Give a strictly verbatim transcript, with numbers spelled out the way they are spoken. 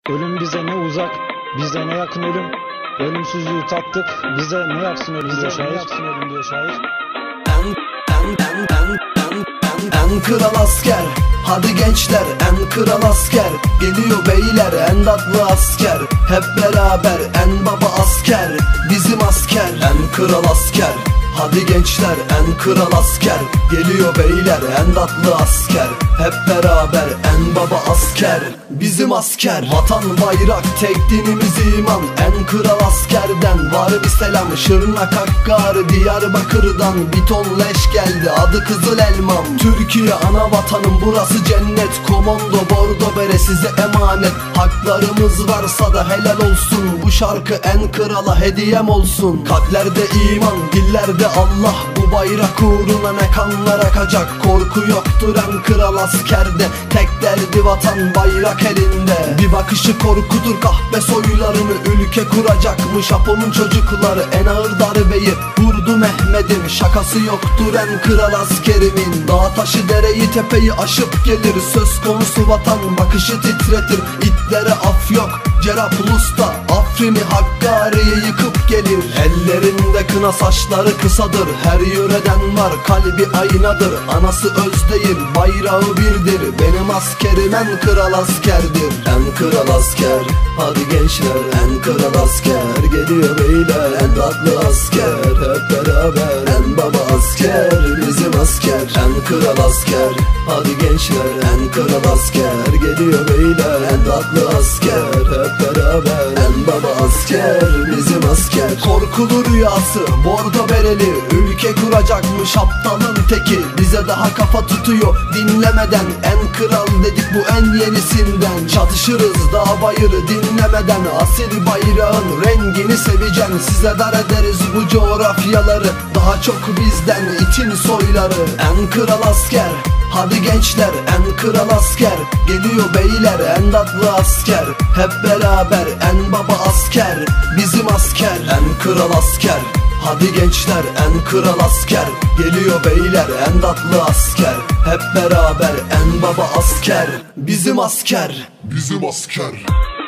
Ölüm bize ne uzak, bize ne yakın ölüm. Ölümsüzlüğü tattık, bize ne yaksın ölüm diyor şair. Ölüm diyor şair. En, en, en, en, en, en, en kral asker. Hadi gençler, en kral asker. Geliyor beyler, en tatlı asker. Hep beraber, en baba asker. Bizim asker, en kral asker. Hadi gençler, en kral asker. Geliyor beyler, en tatlı asker. Hep beraber, en baba asker. Bizim asker. Vatan bayrak, tek dinimiz iman. En kral askerden var bir selam. Şırnak Hakkari, Diyarbakır'dan bir ton leş geldi, adı Kızıl Elmam. Türkiye ana vatanım, burası cennet. Komando bordo bere size emanet. Haklarımız varsa da helal olsun. Bu şarkı en krala hediyem olsun. Kalplerde iman, dillerde Allah. Bu bayrak uğruna ne kanlar akacak. Korku yoktur en kral askerde. Tek derdi vatan, bayrak elinde. Bir bakışı korkudur, kahpe soylarını ülke kuracakmış. Apo'nun çocukları en ağır darbeyi vurdu Mehmet'im. Şakası yoktur en kral askerimin. Dağ taşı dereyi tepeyi aşıp gelir. Söz konusu vatan bakışı titretir. İtlere af yok, Cerablus'ta Afrin'i Hakkari'yi yıkıp gelir. Ellerinde kına, saçları kısadır. Her yöreden var, kalbi aynadır. Anası öz değil, bayrağı birdir. Benim askerim en kral askerdir. En kral asker, hadi gençler, en kral asker. Geliyor beyler, en tatlı asker. Hep beraber, en baba asker. Bizim asker, en kral asker. Hadi gençler, en kral asker. Geliyor beyler, en tatlı asker. Hep beraber, en baba asker. Bizim asker. Korkulu rüyası, bordo bereli. Ülke kuracakmış aptalın teki. Bize daha kafa tutuyor dinlemeden. En kral dedik bu en yenisinden. Çatışırız dağ bayırı dinlemeden. Asil bayrağın rengini seveceksin. Size dar ederiz bu coğrafyaları. Daha çok bizden itin soyları. En kral asker, hadi gençler, en kral asker. Geliyor beyler, en tatlı asker. Hep beraber, en baba asker. Bizim asker, en kral asker. Hadi gençler, en kral asker. Geliyor beyler, en tatlı asker. Hep beraber, en baba asker. Bizim asker. Bizim asker.